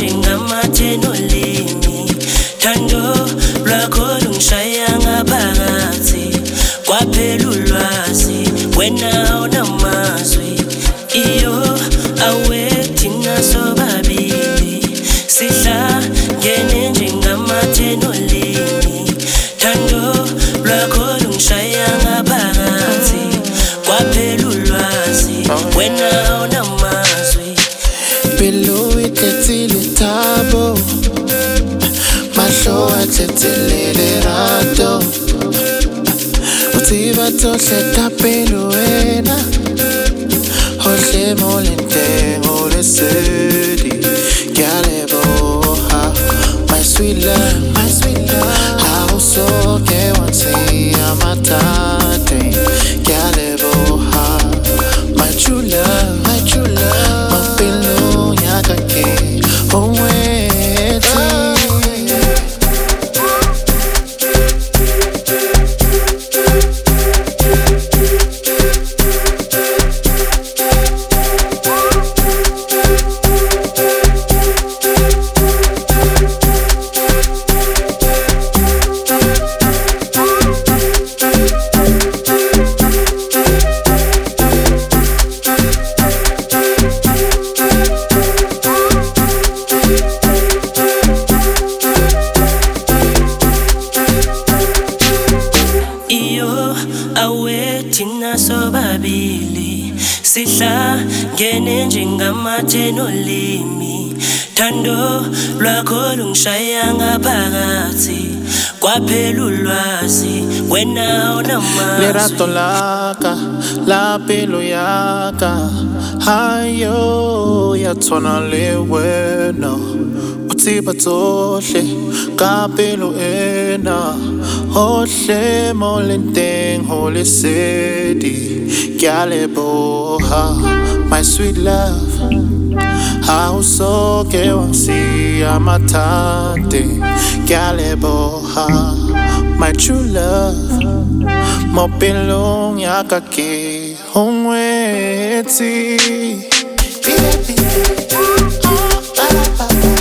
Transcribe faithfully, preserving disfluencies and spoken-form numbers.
njengamathenolimi thando lwakho lungishaya ngaphakathi kwaphela ulwazi wena unamazwi iyo awethina sobabili sihlangene njengamathenolimi thando lwakho lungishaya ngaphakathi kwaphela ulwazi wena unamazwi below itetsile tabo mahlo atsetselele rato uthi batsohle tapelo wena hohle molentengo lesedi kyaleboha my sweet love my sweet love hausoke wansi amatate kyaleboha my true love my true love mapelo nyakake omweti awethina sobabili sihlangene njengamathenolimi thando lwakho lungishaya ngaphakathi kwaphela ulwazi wena unamazwi lerato laka la pelo yaka hayo yathona le wena uthi batsohle ka pelo ena hohle molenteng hole sedi kyaleboha my sweet love hausoke wansi amatate kyaleboha my true love mopelong yakake hongweti.